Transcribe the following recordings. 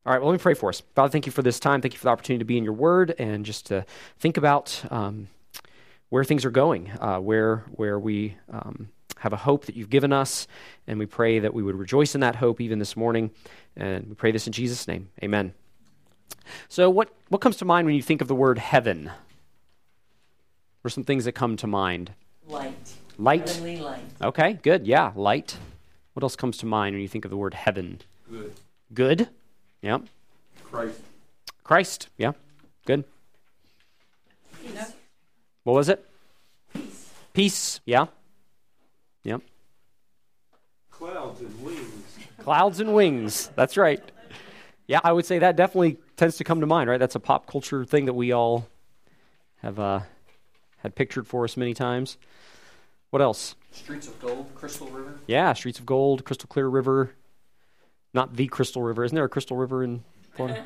All right, well, let me pray for us. Father, thank you for this time. Thank you for the opportunity to be in your word and just to think about where things are going, where we have a hope that you've given us, and we pray that we would rejoice in that hope even this morning, and we pray this in Jesus' name. Amen. So what comes to mind when you think of the word heaven? What are some things that come to mind? Light. Light? Heavenly light. Okay, good. Yeah, light. What else comes to mind when you think of the word heaven? Good. Good? Yeah. Christ. Yeah. Good. Peace. What was it? Peace. Peace. Yeah. Yep. Clouds and wings. Clouds and wings. That's right. Yeah, I would say that definitely tends to come to mind, right? That's a pop culture thing that we all have had pictured for us many times. What else? Streets of Gold, Crystal River. Yeah, Streets of Gold, Crystal Clear River. Not the Crystal River. Isn't there a Crystal River in Florida?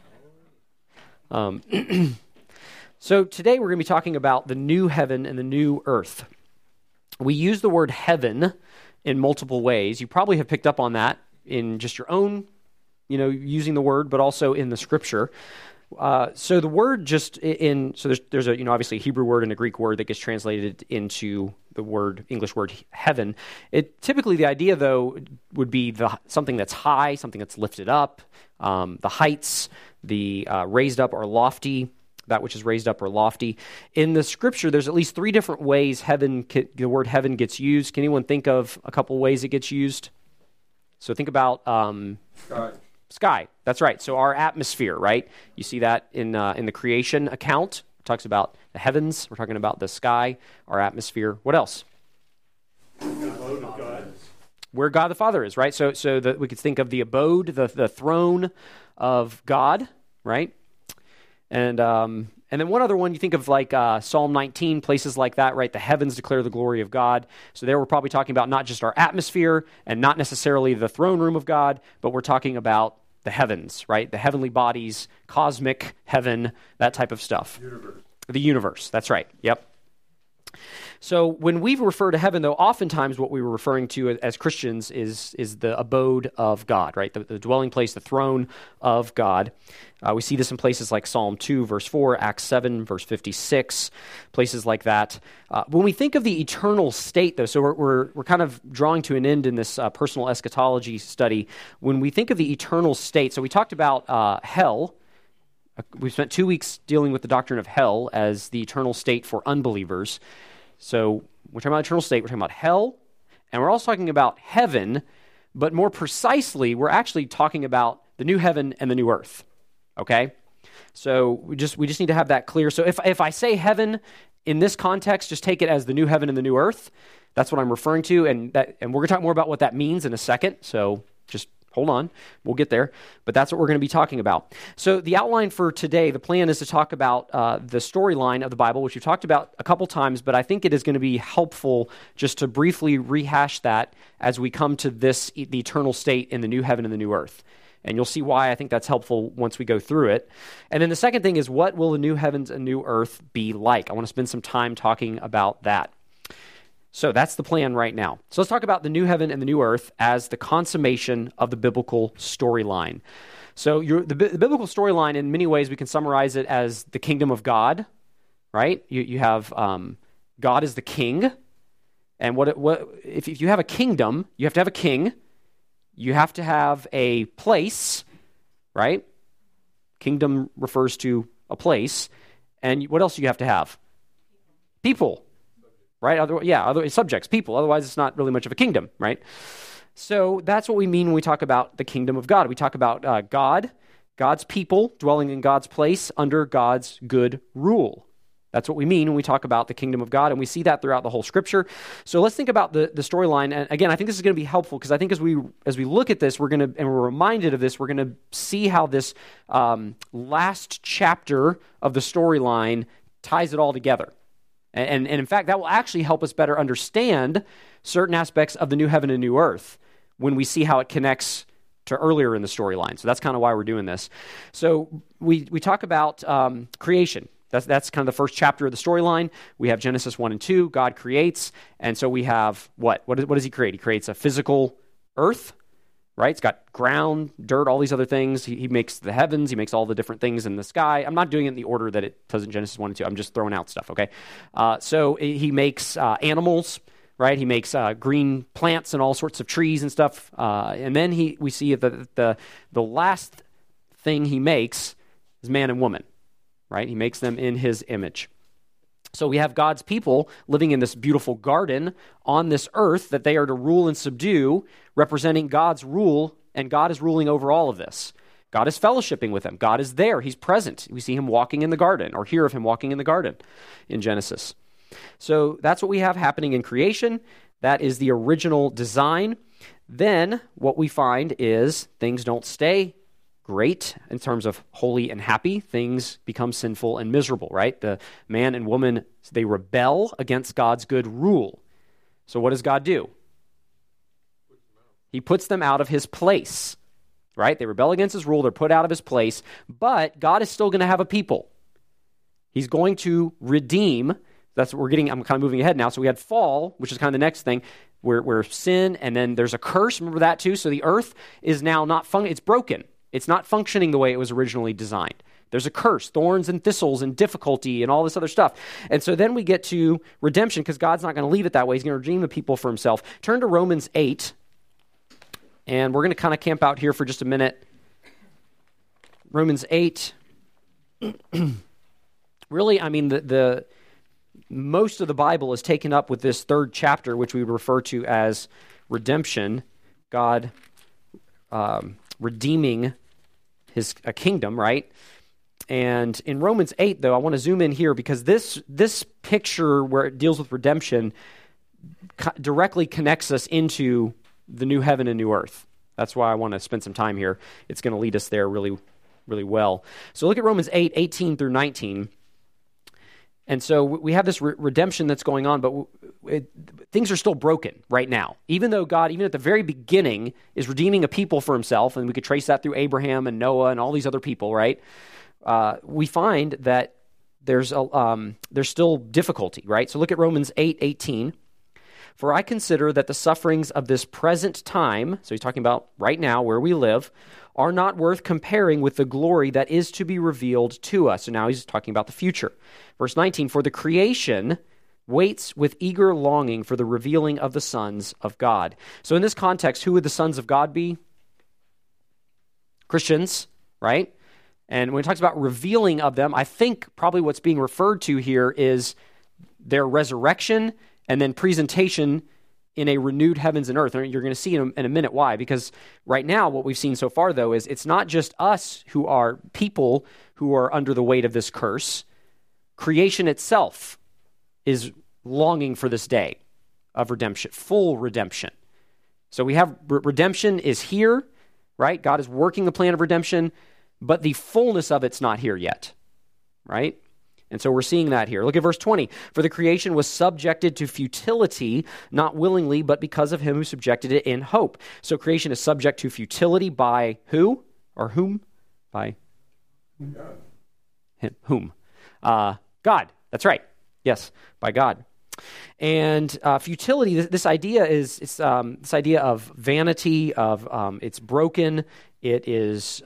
So today we're going to be talking about the new heaven and the new earth. We use the word heaven in multiple ways. You probably have picked up on that in just your own, using the word, but also in the scripture. So the word there's a, obviously a Hebrew word and a Greek word that gets translated into the English word heaven. Typically the idea though would be something that's high, something that's lifted up, the heights, the raised up or lofty, that which is raised up or lofty. In the scripture, there's at least three different ways the word heaven gets used. Can anyone think of a couple ways it gets used? So think about Sky. That's right. So our atmosphere, right? You see that in the creation account. It talks about the heavens. We're talking about the sky, our atmosphere. What else? The abode of God. Where God the Father is, right? So we could think of the abode, the throne of God, right? And then one other one, you think of like Psalm 19, places like that, right? The heavens declare the glory of God. So there we're probably talking about not just our atmosphere and not necessarily the throne room of God, but we're talking about the heavens, right? The heavenly bodies, cosmic heaven, that type of stuff. The universe, that's right. Yep. So when we refer to heaven, though, oftentimes what we were referring to as Christians is the abode of God, right? The dwelling place, the throne of God. We see this in places like Psalm 2, verse 4, Acts 7, verse 56, places like that. When we think of the eternal state, though, so we're kind of drawing to an end in this personal eschatology study. When we think of the eternal state, so we talked about hell. We've spent 2 weeks dealing with the doctrine of hell as the eternal state for unbelievers. So we're talking about eternal state, we're talking about hell, and we're also talking about heaven, but more precisely, we're actually talking about the new heaven and the new earth, okay? So we just need to have that clear. So if I say heaven in this context, just take it as the new heaven and the new earth. That's what I'm referring to, and we're going to talk more about what that means in a second, so just hold on, we'll get there. But that's what we're going to be talking about. So the outline for today, the plan is to talk about the storyline of the Bible, which we've talked about a couple times, but I think it is going to be helpful just to briefly rehash that as we come to the eternal state in the new heaven and the new earth. And you'll see why I think that's helpful once we go through it. And then the second thing is, what will the new heavens and new earth be like? I want to spend some time talking about that. So that's the plan right now. So let's talk about the new heaven and the new earth as the consummation of the biblical storyline. So the biblical storyline, in many ways, we can summarize it as the kingdom of God, right? You have God is the king, and if you have a kingdom, you have to have a king. You have to have a place, right? Kingdom refers to a place, and what else do you have to have? People. Right? Other subjects, people. Otherwise, it's not really much of a kingdom, right? So that's what we mean when we talk about the kingdom of God. We talk about God's people dwelling in God's place under God's good rule. That's what we mean when we talk about the kingdom of God, and we see that throughout the whole Scripture. So let's think about the storyline. And again, I think this is going to be helpful because I think as we look at this, we're reminded of this, we're going to see how this last chapter of the storyline ties it all together. And in fact, that will actually help us better understand certain aspects of the new heaven and new earth when we see how it connects to earlier in the storyline. So that's kind of why we're doing this. So we talk about creation. That's kind of the first chapter of the storyline. We have Genesis 1 and 2. God creates. And so we have what? What does he create? He creates a physical earth, right? It's got ground, dirt, all these other things. He makes the heavens. He makes all the different things in the sky. I'm not doing it in the order that it does in Genesis 1 and 2. I'm just throwing out stuff, okay? So he makes animals, right? He makes green plants and all sorts of trees and stuff. And then we see the last thing he makes is man and woman, right? He makes them in his image. So we have God's people living in this beautiful garden on this earth that they are to rule and subdue, representing God's rule, and God is ruling over all of this. God is fellowshipping with them. God is there. He's present. We see him walking in the garden, or hear of him walking in the garden in Genesis. So that's what we have happening in creation. That is the original design. Then what we find is things don't stay great in terms of holy and happy. Things become sinful and miserable, right? The man and woman, they rebel against God's good rule. So what does God do? He puts them out of his place, right? They rebel against his rule. They're put out of his place, but God is still going to have a people. He's going to redeem. That's what we're getting. I'm kind of moving ahead now. So we had fall, which is kind of the next thing, where sin, and then there's a curse. Remember that too? So the earth is now not it's broken. It's not functioning the way it was originally designed. There's a curse, thorns and thistles and difficulty and all this other stuff. And so then we get to redemption, because God's not going to leave it that way. He's going to redeem the people for himself. Turn to Romans 8, and we're going to kind of camp out here for just a minute. Romans 8. Really, I mean, the most of the Bible is taken up with this third chapter, which we refer to as redemption. God redeeming a kingdom, right? And in Romans 8, though, I want to zoom in here, because this picture where it deals with redemption directly connects us into the new heaven and new earth. That's why I want to spend some time here. It's going to lead us there really, really well. So look at Romans 8, 18 through 19. And so we have this redemption that's going on, but things are still broken right now. Even though God, even at the very beginning, is redeeming a people for himself, and we could trace that through Abraham and Noah and all these other people, right? We find that there's still difficulty, right? So look at Romans 8, 18. For I consider that the sufferings of this present time, so he's talking about right now where we live, are not worth comparing with the glory that is to be revealed to us. So now he's talking about the future. Verse 19, for the creation waits with eager longing for the revealing of the sons of God. So in this context, who would the sons of God be? Christians, right? And when he talks about revealing of them, I think probably what's being referred to here is their resurrection and then presentation in a renewed heavens and earth. And you're going to see in a minute why. Because right now, what we've seen so far, though, is it's not just us who are people who are under the weight of this curse. Creation itself is longing for this day of redemption, full redemption. So we have redemption is here, right? God is working the plan of redemption, but the fullness of it's not here yet, right? And so we're seeing that here. Look at verse 20. For the creation was subjected to futility, not willingly, but because of him who subjected it in hope. So creation is subject to futility by who? Or whom? By God. him. Whom? God. That's right. Yes, by God. And futility, this idea is this idea of vanity, of it's broken, it is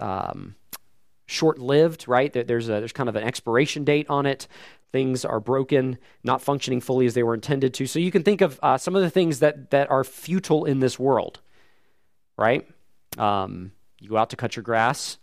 short-lived, right? There's kind of an expiration date on it. Things are broken, not functioning fully as they were intended to. So you can think of some of the things that are futile in this world, right? You go out to cut your grass,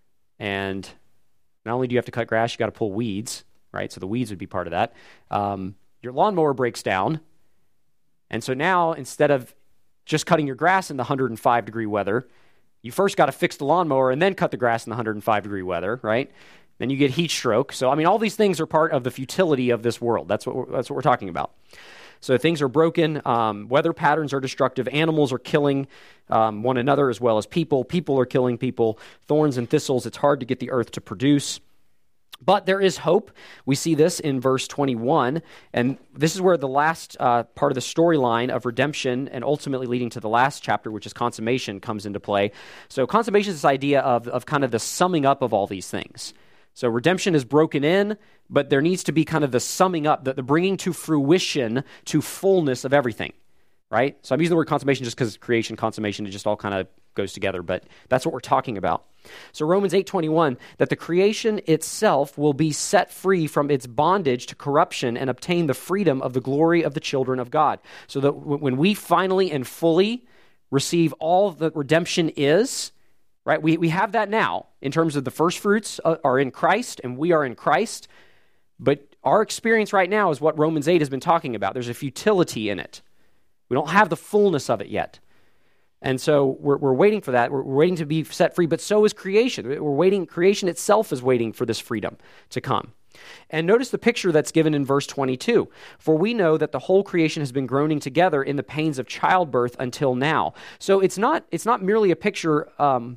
and not only do you have to cut grass, you got to pull weeds, right? So the weeds would be part of that. Your lawnmower breaks down, and so now instead of just cutting your grass in the 105-degree weather, you first got to fix the lawnmower and then cut the grass in the 105-degree weather, right? Then you get heat stroke. So, I mean, all these things are part of the futility of this world. That's what we're talking about. So things are broken. Weather patterns are destructive. Animals are killing one another as well as people. People are killing people. Thorns and thistles, it's hard to get the earth to produce. But there is hope. We see this in verse 21, and this is where the last part of the storyline of redemption and ultimately leading to the last chapter, which is consummation, comes into play. So consummation is this idea of kind of the summing up of all these things. So redemption is broken in, but there needs to be kind of the summing up, the bringing to fruition, to fullness of everything, right? So I'm using the word consummation just because creation, consummation, it just all kind of goes together, but that's what we're talking about. So Romans 8:21, that the creation itself will be set free from its bondage to corruption and obtain the freedom of the glory of the children of God. So that when we finally and fully receive all that redemption is, right, we have that now in terms of the first fruits are in Christ and we are in Christ, but our experience right now is what Romans 8 has been talking about. There's a futility in it. We don't have the fullness of it yet. And so we're waiting for that. We're waiting to be set free, but so is creation. We're waiting. Creation itself is waiting for this freedom to come. And notice the picture that's given in verse 22. For we know that the whole creation has been groaning together in the pains of childbirth until now. So it's not merely a picture.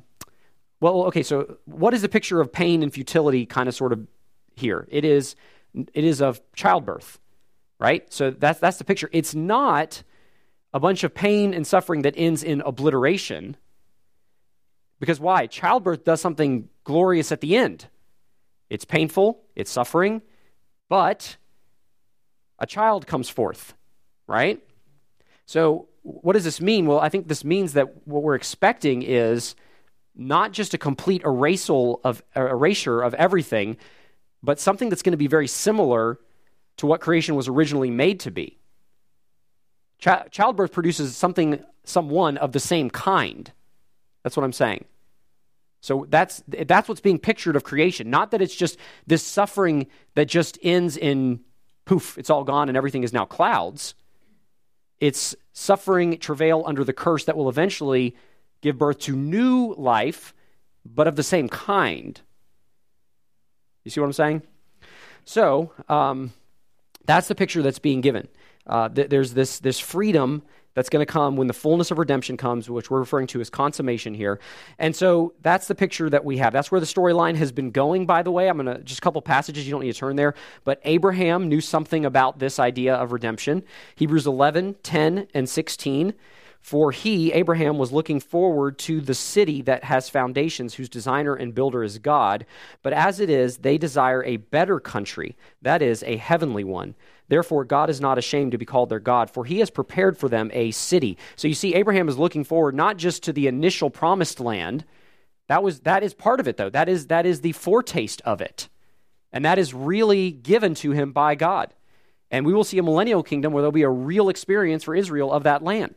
So what is the picture of pain and futility kind of sort of here? It is of childbirth, right? So that's the picture. It's not a bunch of pain and suffering that ends in obliteration. Because why? Childbirth does something glorious at the end. It's painful, it's suffering, but a child comes forth, right? So what does this mean? Well, I think this means that what we're expecting is not just a complete erasure of everything, but something that's going to be very similar to what creation was originally made to be. Childbirth produces someone of the same kind. That's what I'm saying. So that's what's being pictured of creation. Not that it's just this suffering that just ends in poof, it's all gone and everything is now clouds. It's suffering, travail under the curse that will eventually give birth to new life, but of the same kind. You see what I'm saying? So that's the picture that's being given. There's this freedom that's going to come when the fullness of redemption comes, which we're referring to as consummation here. And so that's the picture that we have. That's where the storyline has been going, by the way. I'm going to, just a couple passages, you don't need to turn there. But Abraham knew something about this idea of redemption. Hebrews 11, 10, and 16. For he, Abraham, was looking forward to the city that has foundations, whose designer and builder is God. But as it is, they desire a better country, that is, a heavenly one. Therefore, God is not ashamed to be called their God, for he has prepared for them a city. So you see, Abraham is looking forward not just to the initial promised land. That is part of it, though. That is the foretaste of it. And that is really given to him by God. And we will see a millennial kingdom where there'll be a real experience for Israel of that land.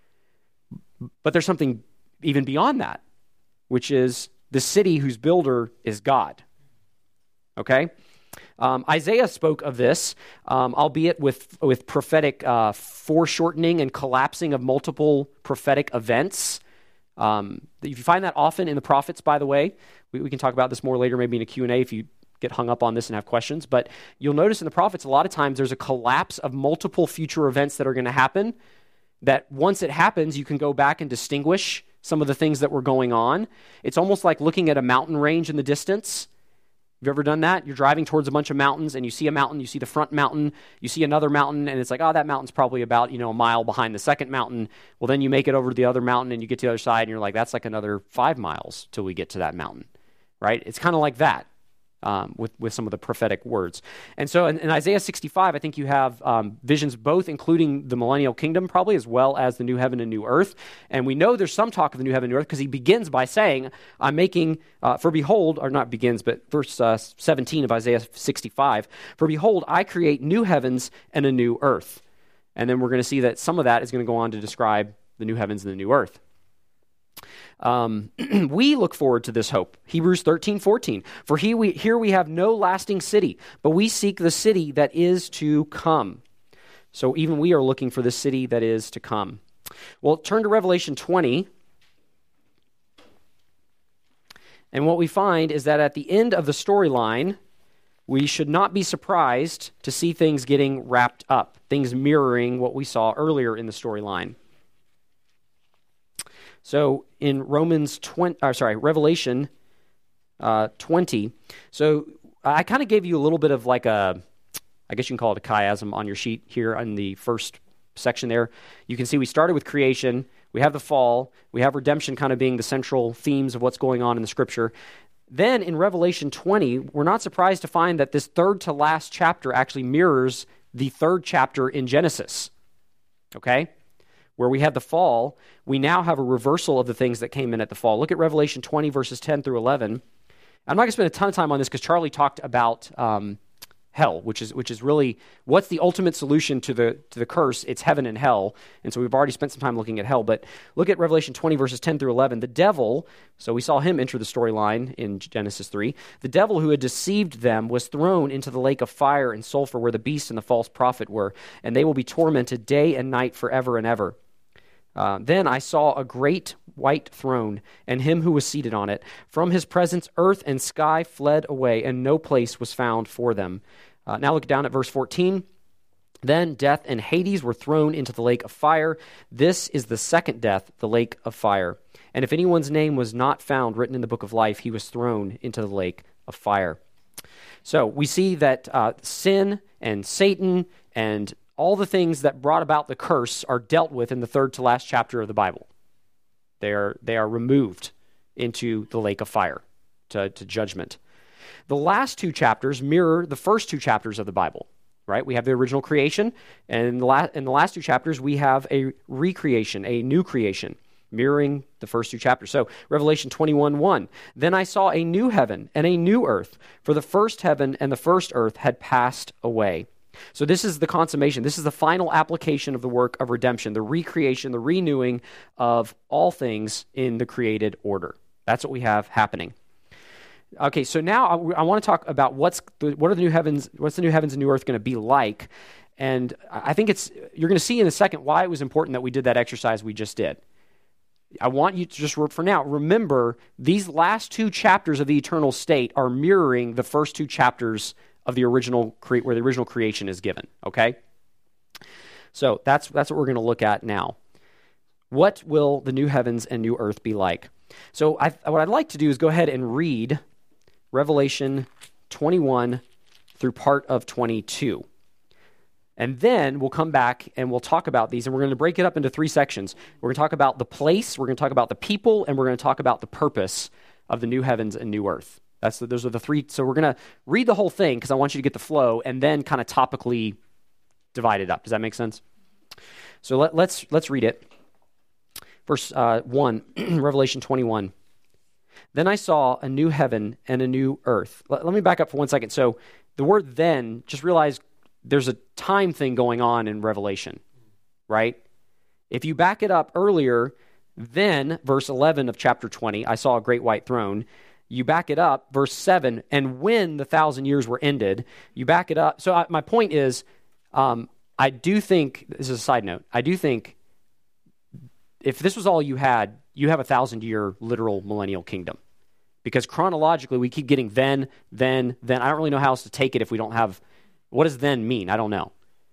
But there's something even beyond that, which is the city whose builder is God. Okay? Isaiah spoke of this, albeit with prophetic foreshortening and collapsing of multiple prophetic events. If you find that often in the prophets, by the way, we can talk about this more later, maybe in a Q&A if you get hung up on this and have questions. But you'll notice in the prophets, a lot of times there's a collapse of multiple future events that are going to happen, that once it happens, you can go back and distinguish some of the things that were going on. It's almost like looking at a mountain range in the distance. Have you ever done that? You're driving towards a bunch of mountains, and you see a mountain, you see the front mountain, you see another mountain, and it's like, oh, that mountain's probably about, a mile behind the second mountain. Well, then you make it over to the other mountain, and you get to the other side, and you're like, that's like another 5 miles till we get to that mountain, right? It's kind of like that. With some of the prophetic words. And so in Isaiah 65, I think you have visions both including the millennial kingdom probably, as well as the new heaven and new earth. And we know there's some talk of the new heaven and new earth because he begins by saying, I'm making, for behold, or not begins, but verse 17 of Isaiah 65, for behold, I create new heavens and a new earth. And then we're going to see that some of that is going to go on to describe the new heavens and the new earth. We look forward to this hope. Hebrews 13:14. For here we have no lasting city, but we seek the city that is to come. So even we are looking for the city that is to come. Well, turn to Revelation 20. And what we find is that at the end of the storyline, we should not be surprised to see things getting wrapped up, things mirroring what we saw earlier in the storyline. So in Revelation 20, so I kind of gave you a little bit of like I guess you can call it a chiasm on your sheet here on the first section there. You can see we started with creation, we have the fall, we have redemption kind of being the central themes of what's going on in the scripture. Then in Revelation 20, we're not surprised to find that this third to last chapter actually mirrors the third chapter in Genesis. Okay? where we had the fall, we now have a reversal of the things that came in at the fall. Look at Revelation 20, verses 10 through 11. I'm not going to spend a ton of time on this because Charlie talked about hell, which is really what's the ultimate solution to the curse. It's heaven and hell, and so we've already spent some time looking at hell. But look at Revelation 20, verses 10 through 11. The devil, so we saw him enter the storyline in Genesis 3. The devil who had deceived them was thrown into the lake of fire and sulfur where the beast and the false prophet were, and they will be tormented day and night forever and ever. Then I saw a great white throne, and him who was seated on it. From his presence, earth and sky fled away, and no place was found for them. Now look down at verse 14. Then death and Hades were thrown into the lake of fire. This is the second death, the lake of fire. And if anyone's name was not found written in the book of life, he was thrown into the lake of fire. So we see that sin and Satan and all the things that brought about the curse are dealt with in the third to last chapter of the Bible. They are removed into the lake of fire, to judgment. The last two chapters mirror the first two chapters of the Bible, right? We have the original creation, and in the last two chapters, we have a recreation, a new creation, mirroring the first two chapters. So Revelation 21:1, then I saw a new heaven and a new earth, for the first heaven and the first earth had passed away. So this is the consummation. This is the final application of the work of redemption, the recreation, the renewing of all things in the created order. That's what we have happening. Okay, so now I want to talk about what's the new heavens and new earth going to be like, and I think you're going to see in a second why it was important that we did that exercise we just did. I want you to just, for now, remember these last two chapters of the eternal state are mirroring the first two chapters of the original where the original creation is given. Okay, so that's what we're going to look at now. What will the new heavens and new earth be like? So what I'd like to do is go ahead and read Revelation 21 through part of 22. And then we'll come back and we'll talk about these, and we're going to break it up into three sections. We're going to talk about the place, we're going to talk about the people, and we're going to talk about the purpose of the new heavens and new earth. Those are the three. So we're going to read the whole thing because I want you to get the flow, and then kind of topically divide it up. Does that make sense? So let's read it. Verse 1, Revelation 21. Then I saw a new heaven and a new earth. Let me back up for 1 second. So the word then, just realize there's a time thing going on in Revelation, right? If you back it up earlier, then, verse 11 of chapter 20, I saw a great white throne. You back it up, verse 7, and when the 1,000 years were ended, you back it up. So my point is, I do think, this is a side note, I do think if this was all you have a 1,000-year literal millennial kingdom. Because chronologically, we keep getting then. I don't really know how else to take it if we don't have, what does then mean? I don't know.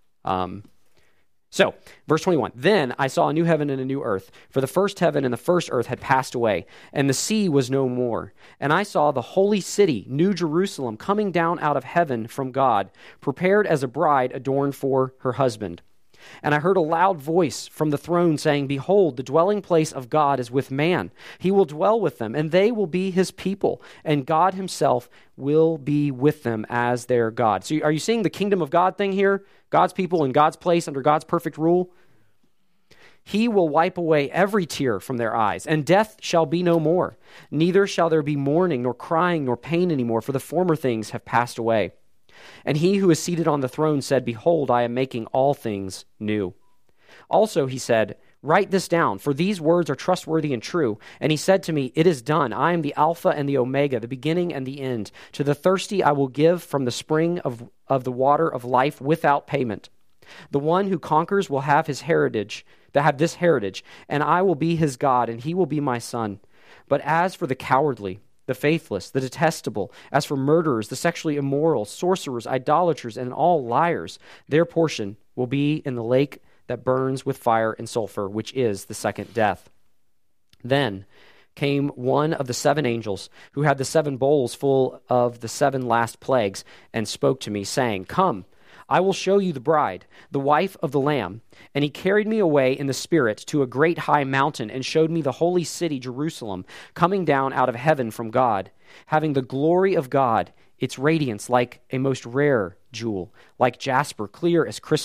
So, verse 21, then I saw a new heaven and a new earth, for the first heaven and the first earth had passed away, and the sea was no more. And I saw the holy city, New Jerusalem, coming down out of heaven from God, prepared as a bride adorned for her husband. And I heard a loud voice from the throne saying, behold, the dwelling place of God is with man. He will dwell with them, and they will be his people, and God himself will be with them as their God. So are you seeing the kingdom of God thing here? God's people in God's place under God's perfect rule? He will wipe away every tear from their eyes, and death shall be no more. Neither shall there be mourning, nor crying, nor pain anymore, for the former things have passed away. And he who is seated on the throne said, behold, I am making all things new. Also, he said, write this down, for these words are trustworthy and true. And he said to me, it is done. I am the Alpha and the Omega, the beginning and the end. To the thirsty I will give from the spring of the water of life without payment. The one who conquers will have this heritage, and I will be his God, and he will be my son. But as for the cowardly, the faithless, the detestable, as for murderers, the sexually immoral, sorcerers, idolaters, and all liars, their portion will be in the lake that burns with fire and sulfur, which is the second death. Then came one of the seven angels who had the seven bowls full of the seven last plagues and spoke to me, saying, come, I will show you the bride, the wife of the Lamb. And he carried me away in the Spirit to a great high mountain and showed me the holy city, Jerusalem, coming down out of heaven from God, having the glory of God, its radiance like a most rare jewel, like jasper, clear as crystal.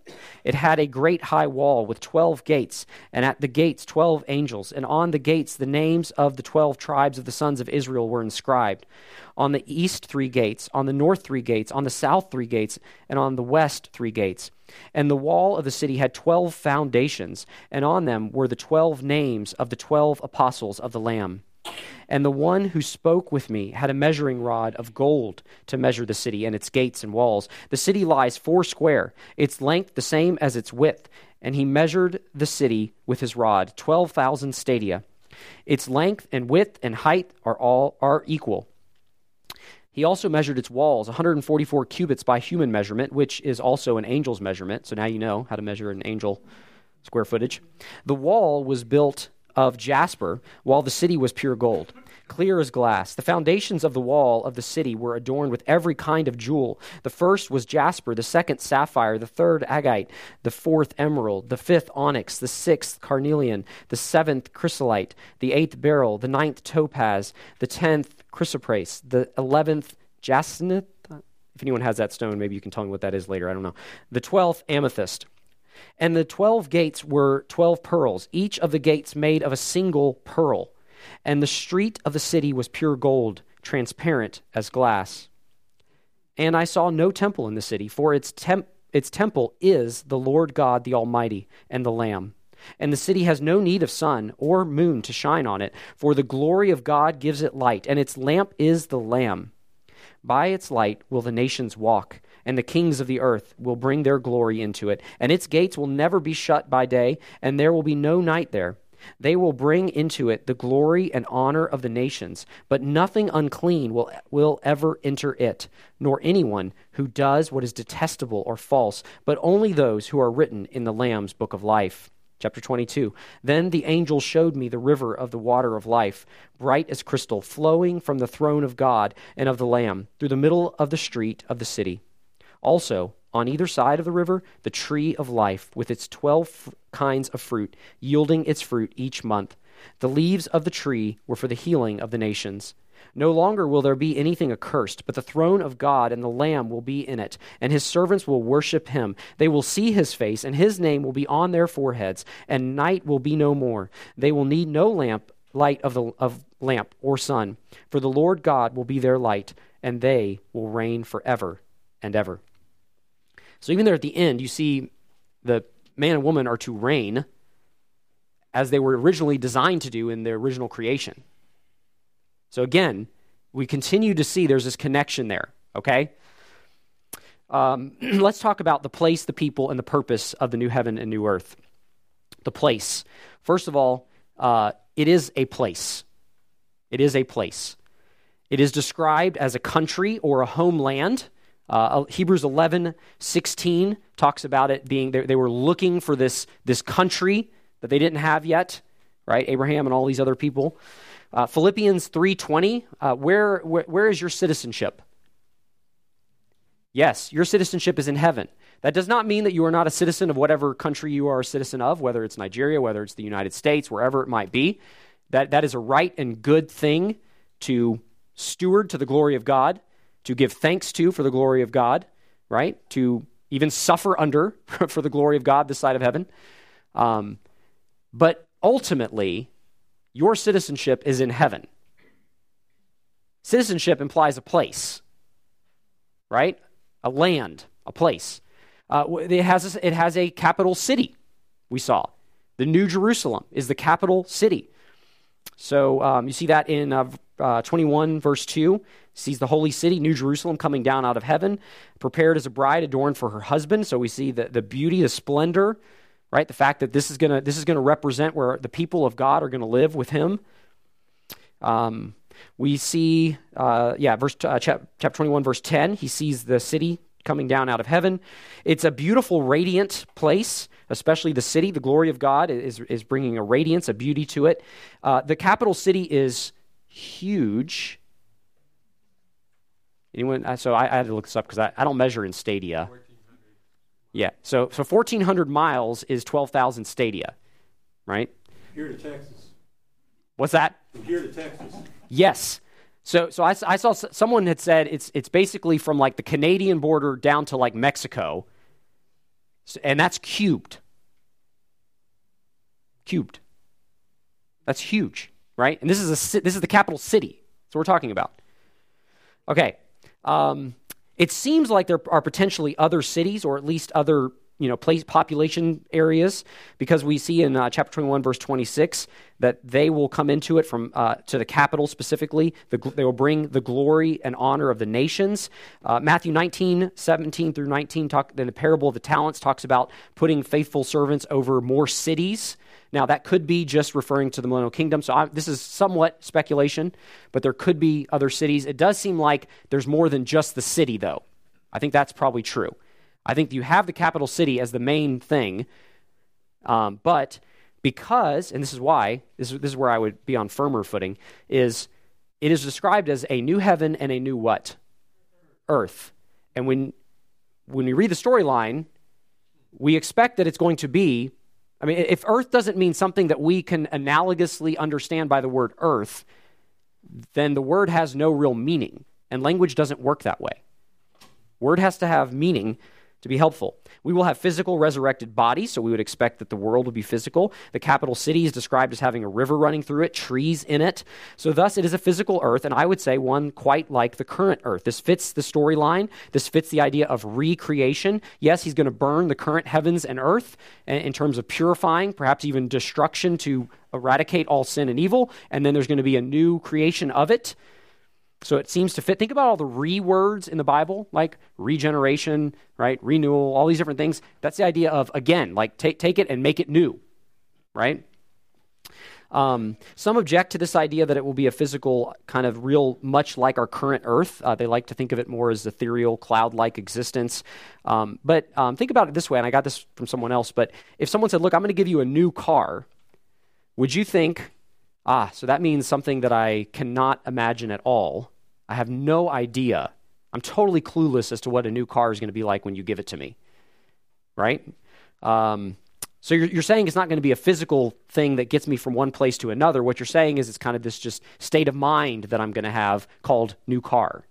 It had a great high wall with 12 gates, and at the gates 12 angels, and on the gates the names of the 12 tribes of the sons of Israel were inscribed. On the east 3 gates, on the north 3 gates, on the south 3 gates, and on the west 3 gates. And the wall of the city had 12 foundations, and on them were the 12 names of the 12 apostles of the Lamb. And the one who spoke with me had a measuring rod of gold to measure the city and its gates and walls. The city lies 4 square, its length the same as its width. And he measured the city with his rod, 12,000 stadia. Its length and width and height are equal. He also measured its walls, 144 cubits by human measurement, which is also an angel's measurement. So now you know how to measure an angel square footage. The wall was built of jasper, while the city was pure gold, clear as glass. The foundations of the wall of the city were adorned with every kind of jewel. The first was jasper, the second sapphire, the third agate, the fourth emerald, the fifth onyx, the sixth carnelian, the seventh chrysolite, the eighth beryl, the ninth topaz, the 10th chrysoprase, the 11th jacinth. If anyone has that stone, maybe you can tell me what that is later. I don't know. The 12th amethyst. And the 12 gates were 12 pearls, each of the gates made of a single pearl. And the street of the city was pure gold, transparent as glass. And I saw no temple in the city, for its temple is the Lord God the Almighty and the Lamb. And the city has no need of sun or moon to shine on it, for the glory of God gives it light, and its lamp is the Lamb. By its light will the nations walk, and the kings of the earth will bring their glory into it. And its gates will never be shut by day, and there will be no night there. They will bring into it the glory and honor of the nations, but nothing unclean will ever enter it, nor anyone who does what is detestable or false, but only those who are written in the Lamb's book of life. Chapter 22. Then the angel showed me the river of the water of life, bright as crystal, flowing from the throne of God and of the Lamb, through the middle of the street of the city. Also, on either side of the river, the tree of life, with its 12 kinds of fruit, yielding its fruit each month. The leaves of the tree were for the healing of the nations. No longer will there be anything accursed, but the throne of God and the Lamb will be in it, and his servants will worship him. They will see his face, and his name will be on their foreheads, and night will be no more. They will need no light of lamp or sun, for the Lord God will be their light, and they will reign forever and ever. So even there at the end, you see the man and woman are to reign as they were originally designed to do in their original creation. So again, we continue to see there's this connection there, okay? Let's talk about the place, the people, and the purpose of the new heaven and new earth. The place. First of all, it is a place. It is a place. It is described as a country or a homeland. Hebrews 11:16 talks about it being, they were looking for this country that they didn't have yet, right? Abraham and all these other people. Philippians 3:20, where is your citizenship? Yes, your citizenship is in heaven. That does not mean that you are not a citizen of whatever country you are a citizen of, whether it's Nigeria, whether it's the United States, wherever it might be. That is a right and good thing to steward to the glory of God, to give thanks to for the glory of God, right? To even suffer under for the glory of God this side of heaven. But ultimately, your citizenship is in heaven. Citizenship implies a place, right? A land, a place. It has a capital city, we saw. The New Jerusalem is the capital city. So you see that in 21 verse 2. Sees the holy city, New Jerusalem, coming down out of heaven, prepared as a bride adorned for her husband. So we see the beauty, the splendor, right? The fact that this is gonna represent where the people of God are going to live with him. We see, chapter 21, verse 10, he sees the city coming down out of heaven. It's a beautiful, radiant place, especially the city. The glory of God is bringing a radiance, a beauty to it. The capital city is huge. Anyone? So I had to look this up because I don't measure in stadia. 1,400. Yeah, so 1,400 miles is 12,000 stadia, right? Here to Texas. What's that? From here to Texas. Yes. So I saw someone had said it's basically from like the Canadian border down to like Mexico And that's cubed. Cubed. That's huge, right? And this is the capital city. That's what we're talking about. Okay. It seems like there are potentially other cities, or at least other population areas, because we see in chapter 21, verse 26, that they will come into it from to the capital specifically. They will bring the glory and honor of the nations. Matthew 19, 17 through 19, in the parable of the talents, talks about putting faithful servants over more cities. Now, that could be just referring to the millennial kingdom. So this is somewhat speculation, but there could be other cities. It does seem like there's more than just the city, though. I think that's probably true. I think you have the capital city as the main thing, but because, and this is why, this is where I would be on firmer footing, is it is described as a new heaven and a new what? Earth. And when we read the storyline, we expect that it's going to be, I mean, if earth doesn't mean something that we can analogously understand by the word earth, then the word has no real meaning, and language doesn't work that way. Word has to have meaning to be helpful. We will have physical resurrected bodies, so we would expect that the world would be physical. The capital city is described as having a river running through it, trees in it. So thus it is a physical earth, and I would say one quite like the current earth. This fits the storyline. This fits the idea of recreation. Yes, he's going to burn the current heavens and earth in terms of purifying, perhaps even destruction to eradicate all sin and evil, and then there's going to be a new creation of it. So it seems to fit. Think about all the words in the Bible, like regeneration, right? Renewal, all these different things. That's the idea of, again, like take it and make it new, right? Some object to this idea that it will be a physical kind of real, much like our current earth. They like to think of it more as ethereal, cloud-like existence. But think about it this way, and I got this from someone else, but if someone said, look, I'm going to give you a new car, would you think, so that means something that I cannot imagine at all. I have no idea. I'm totally clueless as to what a new car is going to be like when you give it to me, right? So you're saying it's not going to be a physical thing that gets me from one place to another. What you're saying is it's kind of this just state of mind that I'm going to have called new car.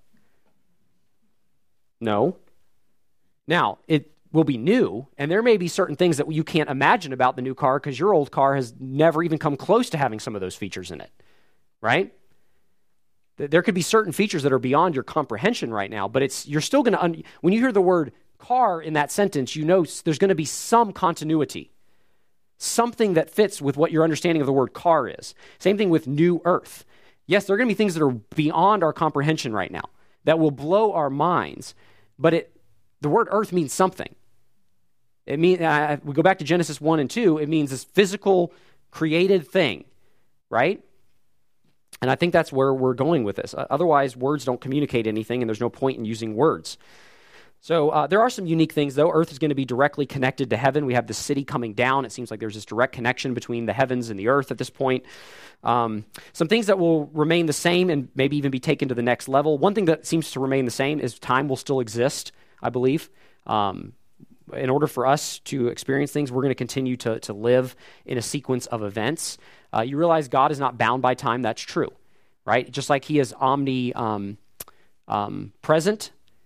No. Now, it will be new, and there may be certain things that you can't imagine about the new car because your old car has never even come close to having some of those features in it, right? There could be certain features that are beyond your comprehension right now, but you're still going to, when you hear the word car in that sentence, you know there's going to be some continuity, something that fits with what your understanding of the word car is. Same thing with new earth. Yes, there are going to be things that are beyond our comprehension right now that will blow our minds, but the word earth means something. It means, we go back to Genesis 1 and 2, it means this physical created thing, right? And I think that's where we're going with this. Otherwise, words don't communicate anything, and there's no point in using words. So there are some unique things, though. Earth is going to be directly connected to heaven. We have the city coming down. It seems like there's this direct connection between the heavens and the earth at this point. Some things that will remain the same and maybe even be taken to the next level. One thing that seems to remain the same is time will still exist, I believe. In order for us to experience things, we're going to continue to live in a sequence of events. You realize God is not bound by time. That's true, right? Just like he is present,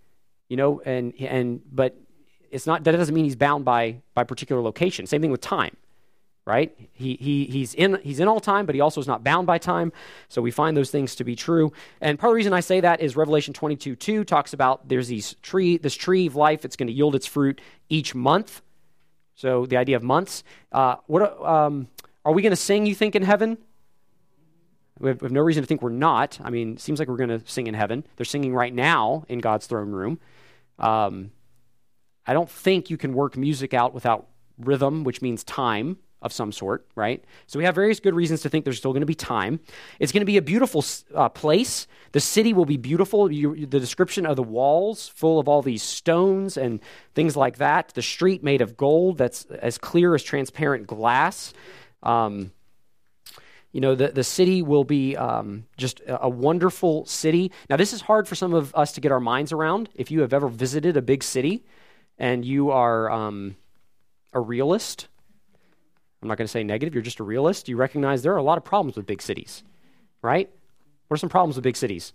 but it's not. That doesn't mean he's bound by particular location. Same thing with time, right? He's in all time, but he also is not bound by time. So we find those things to be true. And part of the reason I say that is Revelation 22:2 talks about there's this tree of life. It's going to yield its fruit each month. So the idea of months. Are we going to sing, you think, in heaven? We have no reason to think we're not. I mean, it seems like we're going to sing in heaven. They're singing right now in God's throne room. I don't think you can work music out without rhythm, which means time of some sort, right? So we have various good reasons to think there's still going to be time. It's going to be a beautiful place. The city will be beautiful. The description of the walls full of all these stones and things like that. The street made of gold that's as clear as transparent glass. The city will be just a wonderful city. Now, this is hard for some of us to get our minds around. If you have ever visited a big city and you are a realist, I'm not going to say negative, you're just a realist, you recognize there are a lot of problems with big cities, right? What are some problems with big cities?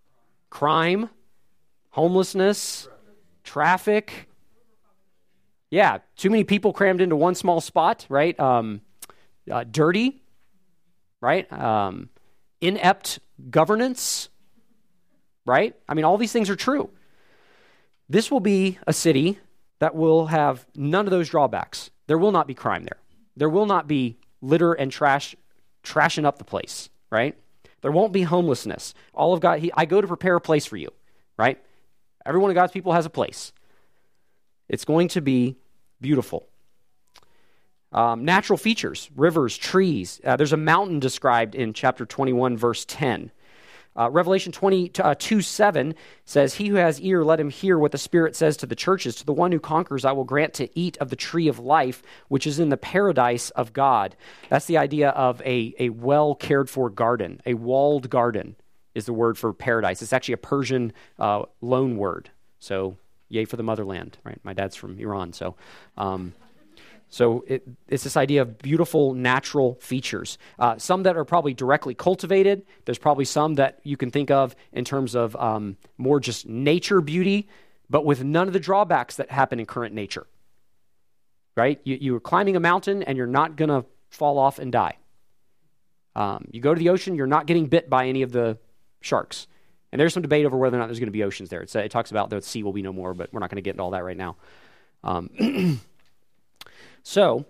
Crime, homelessness, traffic. Yeah, too many people crammed into one small spot, right? Dirty, right? Inept governance, right? I mean, all these things are true. This will be a city that will have none of those drawbacks. There will not be crime there. There will not be litter and trashing up the place, right? There won't be homelessness. All of God, I go to prepare a place for you, right? Every one of God's people has a place. It's going to be beautiful. Natural features, rivers, trees. There's a mountain described in chapter 21, verse 10. Revelation 22:7 says, "He who has ear, let him hear what the Spirit says to the churches. To the one who conquers, I will grant to eat of the tree of life, which is in the paradise of God." That's the idea of a well-cared-for garden. A walled garden is the word for paradise. It's actually a Persian loan word. So, yay for the motherland, right? My dad's from Iran, so... it's this idea of beautiful natural features. Some that are probably directly cultivated. There's probably some that you can think of in terms of more just nature beauty, but with none of the drawbacks that happen in current nature. Right? You're climbing a mountain and you're not going to fall off and die. You go to the ocean, you're not getting bit by any of the sharks. And there's some debate over whether or not there's going to be oceans there. It talks about the sea will be no more, but we're not going to get into all that right now. So,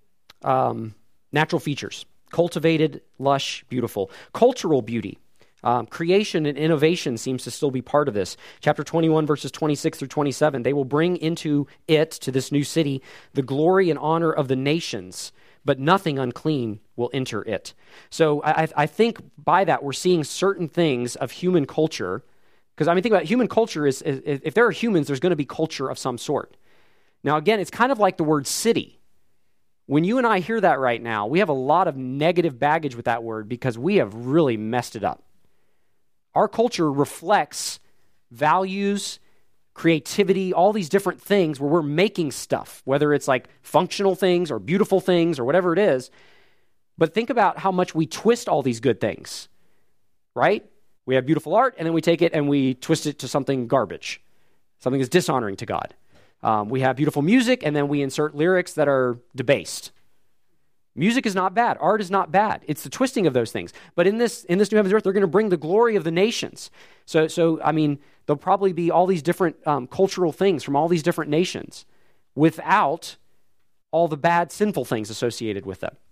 natural features, cultivated, lush, beautiful. Cultural beauty, creation and innovation seems to still be part of this. Chapter 21, verses 26 through 27, they will bring into it, to this new city, the glory and honor of the nations, but nothing unclean will enter it. So I think by that we're seeing certain things of human culture, because I mean, think about it, human culture is if there are humans, there's going to be culture of some sort. Now, again, it's kind of like the word city. When you and I hear that right now, we have a lot of negative baggage with that word because we have really messed it up. Our culture reflects values, creativity, all these different things where we're making stuff, whether it's like functional things or beautiful things or whatever it is. But think about how much we twist all these good things, right? We have beautiful art, and then we take it and we twist it to something garbage, something that's dishonoring to God. We have beautiful music, and then we insert lyrics that are debased. Music is not bad. Art is not bad. It's the twisting of those things. But in this new heavens and earth, they're going to bring the glory of the nations. So I mean, there'll probably be all these different cultural things from all these different nations without all the bad, sinful things associated with them.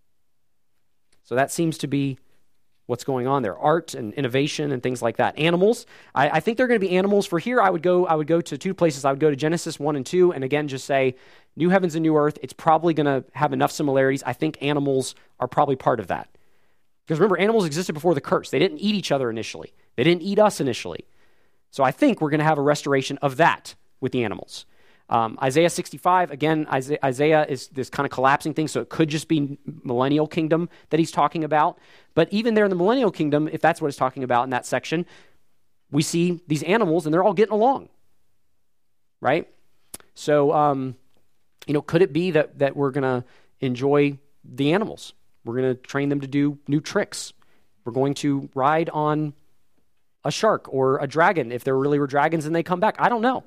So that seems to be what's going on there. Art and innovation and things like that. Animals. I think there are going to be animals for here. I would go to two places. I would go to Genesis 1 and 2 and again just say, new heavens and new earth. It's probably going to have enough similarities. I think animals are probably part of that. Because remember, animals existed before the curse. They didn't eat each other initially. They didn't eat us initially. So I think we're going to have a restoration of that with the animals. Isaiah 65, again, Isaiah is this kind of collapsing thing, so it could just be millennial kingdom that he's talking about. But even there in the millennial kingdom, if that's what he's talking about in that section, we see these animals and they're all getting along, right? So, could it be that we're going to enjoy the animals? We're going to train them to do new tricks. We're going to ride on a shark or a dragon if there really were dragons and they come back. I don't know.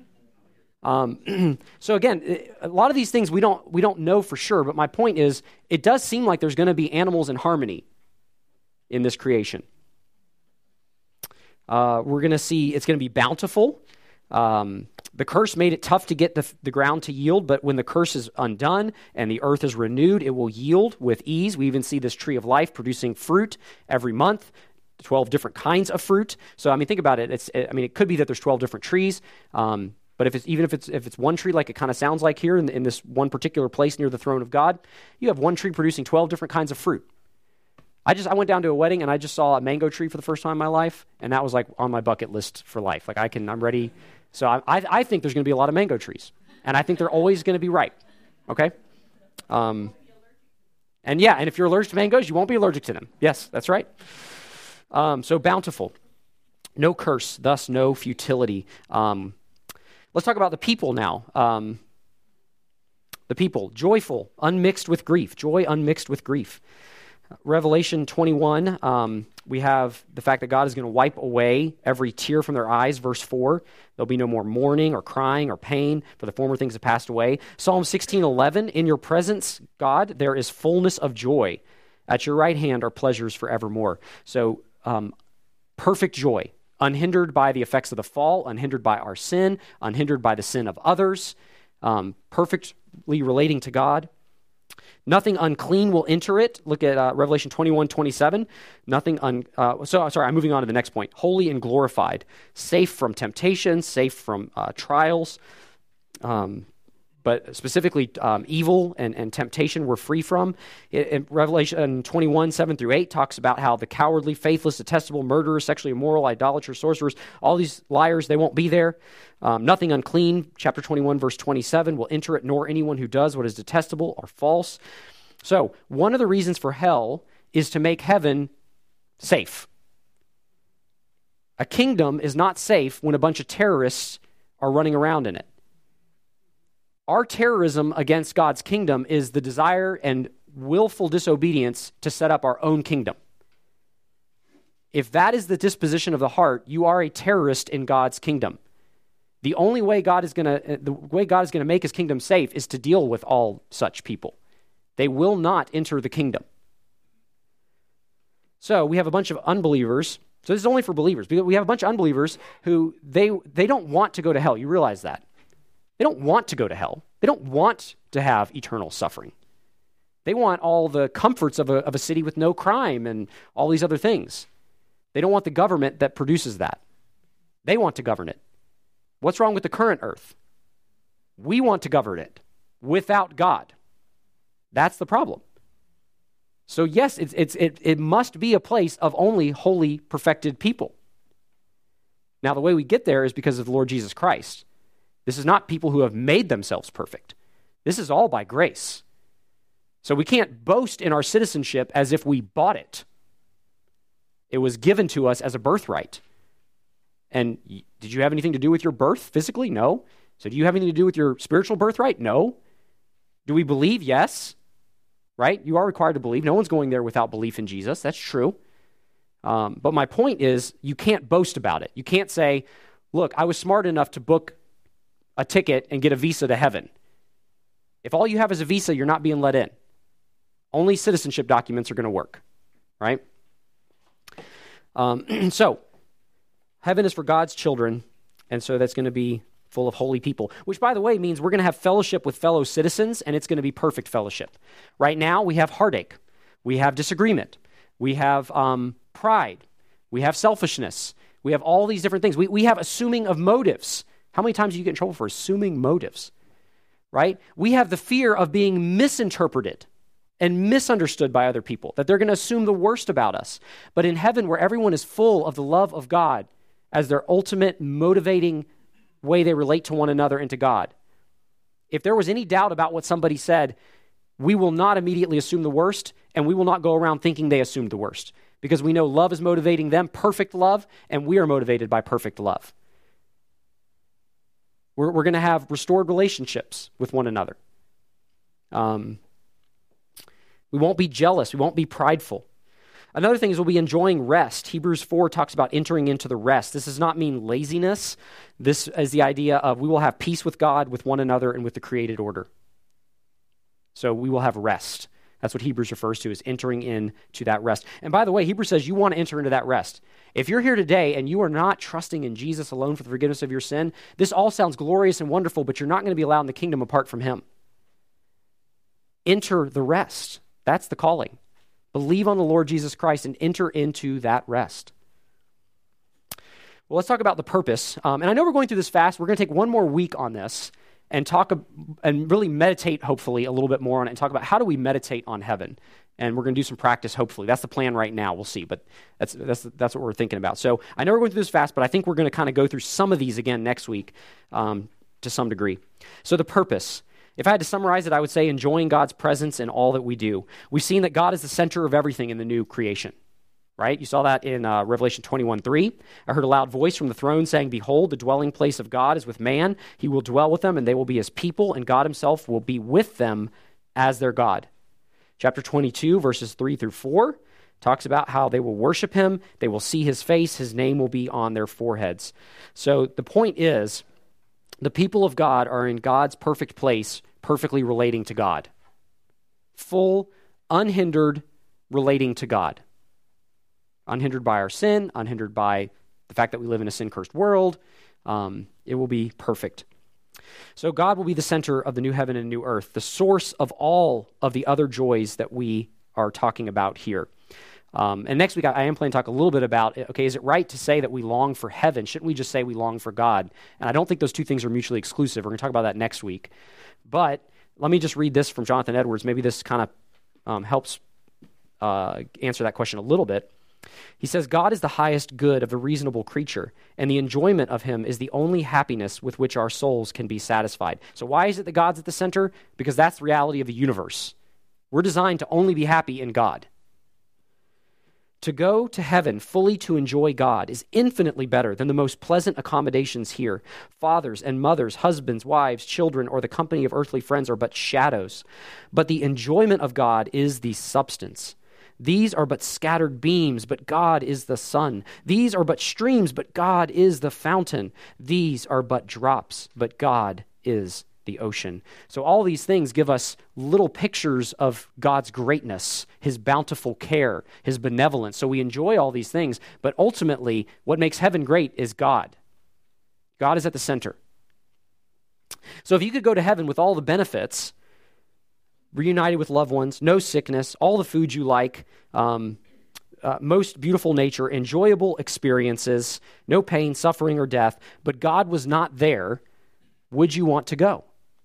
So again, a lot of these things we don't know for sure, but my point is it does seem like there's going to be animals in harmony in this creation. We're going to see it's going to be bountiful. The curse made it tough to get the ground to yield, but when the curse is undone and the earth is renewed, it will yield with ease. We even see this tree of life producing fruit every month, 12 different kinds of fruit. So, I mean, think about it. It could be that there's 12 different trees. But if it's one tree, like it kind of sounds like here in this one particular place near the throne of God, you have one tree producing 12 different kinds of fruit. I went down to a wedding and I just saw a mango tree for the first time in my life, and that was like on my bucket list for life. Like I'm ready. So I think there's going to be a lot of mango trees, and I think they're always going to be ripe. Okay. And if you're allergic to mangoes, you won't be allergic to them. Yes, that's right. So bountiful, no curse, thus no futility. Let's talk about the people now. The people, joyful, unmixed with grief. Joy unmixed with grief. Revelation 21, We have the fact that God is going to wipe away every tear from their eyes, verse 4. There'll be no more mourning or crying or pain, for the former things have passed away. Psalm 16:11, in your presence, God, there is fullness of joy. At your right hand are pleasures forevermore. So perfect joy, unhindered by the effects of the fall, unhindered by our sin, unhindered by the sin of others, perfectly relating to God. Nothing unclean will enter it. Look at Revelation 21:27. I'm moving on to the next point. Holy and glorified, safe from temptation, safe from trials, but specifically evil and temptation we're free from. In Revelation 21:7-8 talks about how the cowardly, faithless, detestable, murderers, sexually immoral, idolaters, sorcerers, all these liars, they won't be there. Nothing unclean, chapter 21, verse 27, will enter it, nor anyone who does what is detestable or false. So one of the reasons for hell is to make heaven safe. A kingdom is not safe when a bunch of terrorists are running around in it. Our terrorism against God's kingdom is the desire and willful disobedience to set up our own kingdom. If that is the disposition of the heart, you are a terrorist in God's kingdom. The way God is going to make his kingdom safe is to deal with all such people. They will not enter the kingdom. So we have a bunch of unbelievers. So this is only for believers. We have a bunch of unbelievers who they don't want to go to hell. You realize that. They don't want to go to hell. They don't want to have eternal suffering. They want all the comforts of a city with no crime and all these other things. They don't want the government that produces that. They want to govern it. What's wrong with the current earth? We want to govern it without God. That's the problem. So yes, it must be a place of only holy, perfected people. Now, the way we get there is because of the Lord Jesus Christ. This is not people who have made themselves perfect. This is all by grace. So we can't boast in our citizenship as if we bought it. It was given to us as a birthright. And did you have anything to do with your birth physically? No. So do you have anything to do with your spiritual birthright? No. Do we believe? Yes. Right? You are required to believe. No one's going there without belief in Jesus. That's true. But my point is, you can't boast about it. You can't say, look, I was smart enough to book a ticket and get a visa to heaven. If all you have is a visa, you're not being let in. Only citizenship documents are going to work, right? So, heaven is for God's children, and so that's going to be full of holy people, which, by the way, means we're going to have fellowship with fellow citizens, and it's going to be perfect fellowship. Right now, we have heartache. We have disagreement. We have pride. We have selfishness. We have all these different things. We have assuming of motives. How many times do you get in trouble for assuming motives, right? We have the fear of being misinterpreted and misunderstood by other people, that they're going to assume the worst about us. But in heaven, where everyone is full of the love of God as their ultimate motivating way they relate to one another and to God, if there was any doubt about what somebody said, we will not immediately assume the worst, and we will not go around thinking they assumed the worst, because we know love is motivating them, perfect love, and we are motivated by perfect love. We're going to have restored relationships with one another. We won't be jealous. We won't be prideful. Another thing is we'll be enjoying rest. Hebrews 4 talks about entering into the rest. This does not mean laziness. This is the idea of we will have peace with God, with one another, and with the created order. So we will have rest. That's what Hebrews refers to as entering into that rest. And by the way, Hebrews says you want to enter into that rest. If you're here today and you are not trusting in Jesus alone for the forgiveness of your sin, this all sounds glorious and wonderful, but you're not going to be allowed in the kingdom apart from him. Enter the rest. That's the calling. Believe on the Lord Jesus Christ and enter into that rest. Well, let's talk about the purpose. And I know we're going through this fast. We're going to take one more week on this and talk and really meditate, hopefully, a little bit more on it and talk about how do we meditate on heaven. And we're going to do some practice, hopefully. That's the plan right now. We'll see, but that's what we're thinking about. So I know we're going through this fast, but I think we're going to kind of go through some of these again next week to some degree. So the purpose. If I had to summarize it, I would say enjoying God's presence in all that we do. We've seen that God is the center of everything in the new creation, right? You saw that in Revelation 21:3. I heard a loud voice from the throne saying, "Behold, the dwelling place of God is with man. He will dwell with them, and they will be his people, and God himself will be with them as their God." Chapter 22, verses 3-4 talks about how they will worship him, they will see his face, his name will be on their foreheads. So the point is, the people of God are in God's perfect place, perfectly relating to God. Full, unhindered relating to God. Unhindered by our sin, unhindered by the fact that we live in a sin-cursed world. It will be perfect. So God will be the center of the new heaven and new earth, the source of all of the other joys that we are talking about here. And next week, I am planning to talk a little bit about, okay, is it right to say that we long for heaven? Shouldn't we just say we long for God? And I don't think those two things are mutually exclusive. We're going to talk about that next week. But let me just read this from Jonathan Edwards. Maybe this kind of helps answer that question a little bit. He says, God is the highest good of a reasonable creature, and the enjoyment of him is the only happiness with which our souls can be satisfied. So why is it that God's at the center? Because that's the reality of the universe. We're designed to only be happy in God. To go to heaven fully to enjoy God is infinitely better than the most pleasant accommodations here. Fathers and mothers, husbands, wives, children, or the company of earthly friends are but shadows. But the enjoyment of God is the substance. These are but scattered beams, but God is the sun. These are but streams, but God is the fountain. These are but drops, but God is the ocean. So all these things give us little pictures of God's greatness, his bountiful care, his benevolence. So we enjoy all these things, but ultimately what makes heaven great is God. God is at the center. So if you could go to heaven with all the benefits, reunited with loved ones, no sickness, all the food you like, most beautiful nature, enjoyable experiences, no pain, suffering, or death, but God was not there, would you want to go?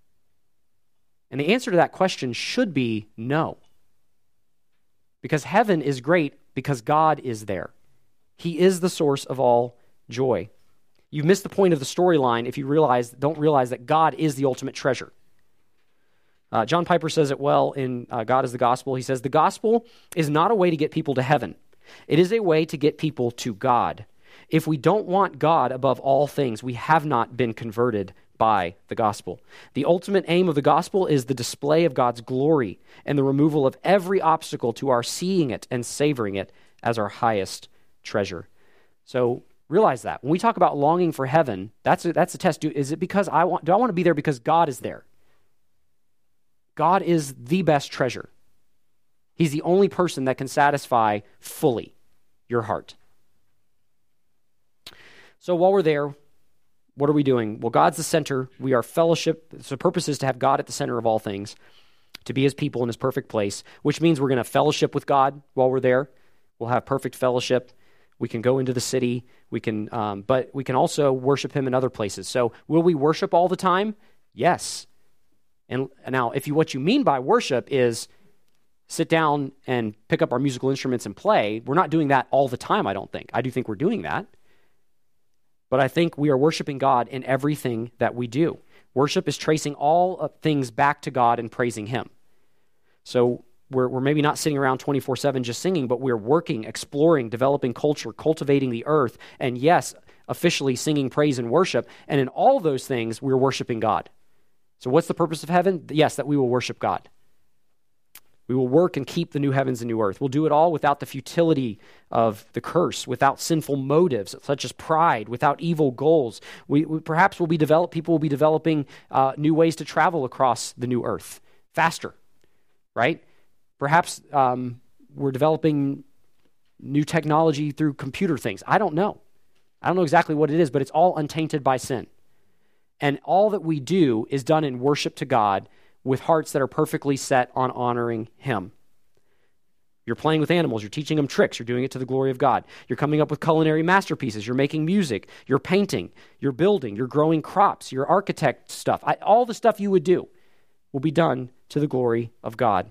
And the answer to that question should be no. Because heaven is great because God is there. He is the source of all joy. You've missed the point of the storyline if you don't realize that God is the ultimate treasure. John Piper says it well in God is the Gospel. He says, the gospel is not a way to get people to heaven. It is a way to get people to God. If we don't want God above all things, we have not been converted by the gospel. The ultimate aim of the gospel is the display of God's glory and the removal of every obstacle to our seeing it and savoring it as our highest treasure. So realize that. When we talk about longing for heaven, that's a test. Is it because do I want to be there because God is there? God is the best treasure. He's the only person that can satisfy fully your heart. So while we're there, what are we doing? Well, God's the center. We are fellowship. So the purpose is to have God at the center of all things, to be his people in his perfect place, which means we're going to fellowship with God while we're there. We'll have perfect fellowship. We can go into the city. But we can also worship him in other places. So will we worship all the time? Yes. And now, what you mean by worship is sit down and pick up our musical instruments and play. We're not doing that all the time, I don't think. I do think we're doing that. But I think we are worshiping God in everything that we do. Worship is tracing all things back to God and praising him. So we're maybe not sitting around 24/7 just singing, but we're working, exploring, developing culture, cultivating the earth, and yes, officially singing praise and worship. And in all those things, we're worshiping God. So what's the purpose of heaven? Yes, that we will worship God. We will work and keep the new heavens and new earth. We'll do it all without the futility of the curse, without sinful motives such as pride, without evil goals. People will be developing new ways to travel across the new earth faster, right? Perhaps we're developing new technology through computer things. I don't know. I don't know exactly what it is, but it's all untainted by sin. And all that we do is done in worship to God with hearts that are perfectly set on honoring him. You're playing with animals. You're teaching them tricks. You're doing it to the glory of God. You're coming up with culinary masterpieces. You're making music. You're painting. You're building. You're growing crops. Your architect stuff. All the stuff you would do will be done to the glory of God.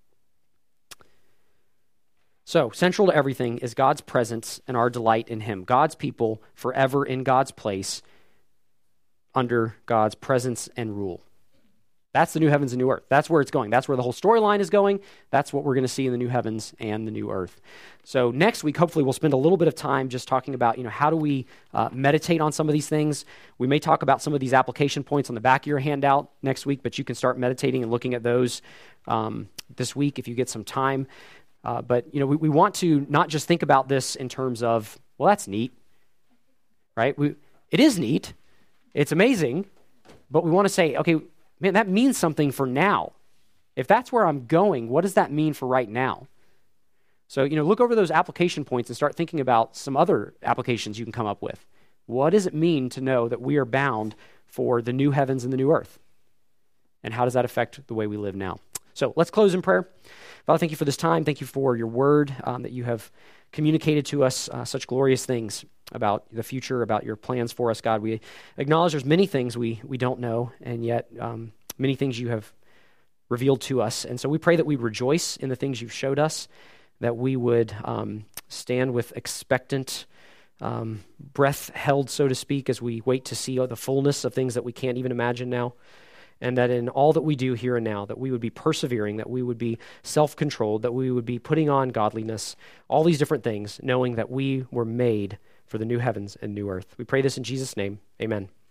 So, central to everything is God's presence and our delight in him. God's people forever in God's place, under God's presence and rule. That's the new heavens and new earth. That's where it's going. That's where the whole storyline is going. That's what we're going to see in the new heavens and the new earth. So next week, hopefully, we'll spend a little bit of time just talking about, how do we meditate on some of these things. We may talk about some of these application points on the back of your handout next week, but you can start meditating and looking at those this week if you get some time. But we want to not just think about this in terms of, well, that's neat, right? It is neat. It's amazing. But we want to say, okay, man, that means something for now. If that's where I'm going, what does that mean for right now? So, look over those application points and start thinking about some other applications you can come up with. What does it mean to know that we are bound for the new heavens and the new earth? And how does that affect the way we live now? So let's close in prayer. Father, thank you for this time. Thank you for your word, that you have communicated to us such glorious things about the future, about your plans for us, God. We acknowledge there's many things we don't know, and yet many things you have revealed to us. And so we pray that we rejoice in the things you've showed us, that we would stand with expectant breath held, so to speak, as we wait to see the fullness of things that we can't even imagine now. And that in all that we do here and now, that we would be persevering, that we would be self-controlled, that we would be putting on godliness, all these different things, knowing that we were made for the new heavens and new earth. We pray this in Jesus' name. Amen.